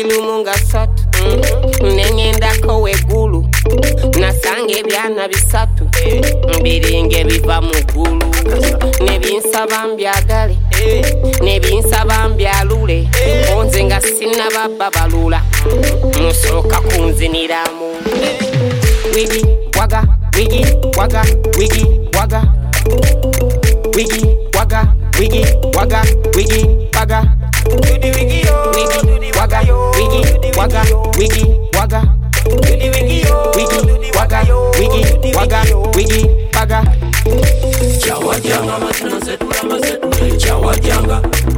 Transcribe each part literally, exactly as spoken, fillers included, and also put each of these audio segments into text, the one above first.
lumunga satu nenyendako wegulu nasanga ebyana bisatu mbiringe biva mu ggulu nebinsaba mbyagale nebinsaba mbyalule onze nga sinnababba balula musooka kunziniramu wigi waga wigi waga wigi waga wigi waga wigi waga wigi waga wigi waga wigi waga wigi waga wigi waga wigi waga wigi waga chawajanga masina setula masetule chawajanga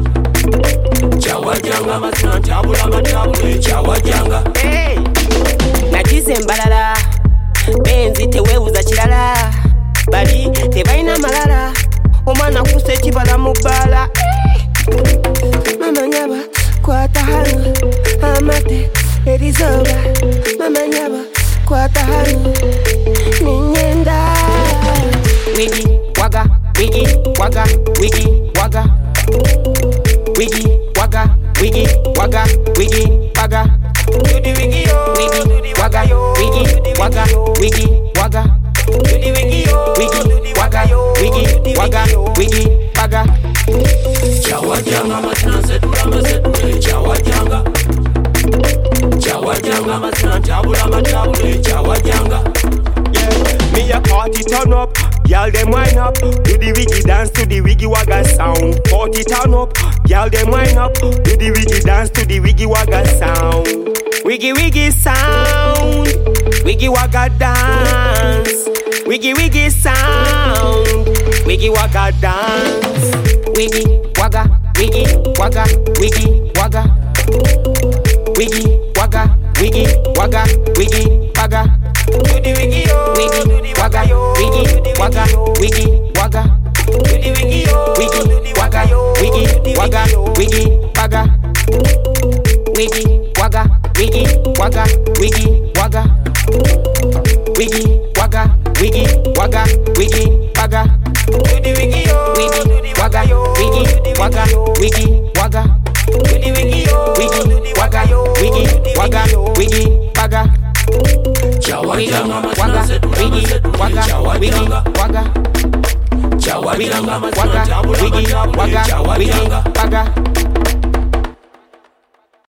chawajanga masina tabula matabule chawajanga hey nagize mbalala benzi tewewuza kirala bali tebalina malala omwana kusa ekibala mu bbala mama nyaba kwata hano amate erizoba mama nyaba kwata hano ninyenda wigi waga wigi waga wigi waga wigi waga wigi waga wigi waga wigi waga wigi waga wigi waga wigi waga wigi waga wigi waga chawajanga masina setula masetule chawajanga chawajanga masina tabula matabule chawajanga me a party turn up, y'all them wine up. Do the wiggy dance to the wiggy wagga sound. Party turn up, y'all them wine up. Do the wiggy dance to the wiggy wagga sound. Wiggy wiggy sound, wiggy wagga dance. Wiggy wiggy sound, wiggy wagga dance. Wiggy waga wiggy waga wiggy waga wiggy waga wiggy waga wiggy waga wigi waga wigi waga wigi waga wigi waga wigi waga wigi waga wigi waga wigi waga wigi waga wigi waga wigi waga wigi waga wigi waga wigi waga wigi waga wigi waga wigi waga wigi waga chawajanga masina setula masetule chawajanga waga chawajanga masina waga tabula wigi matabule waga chawajanga waga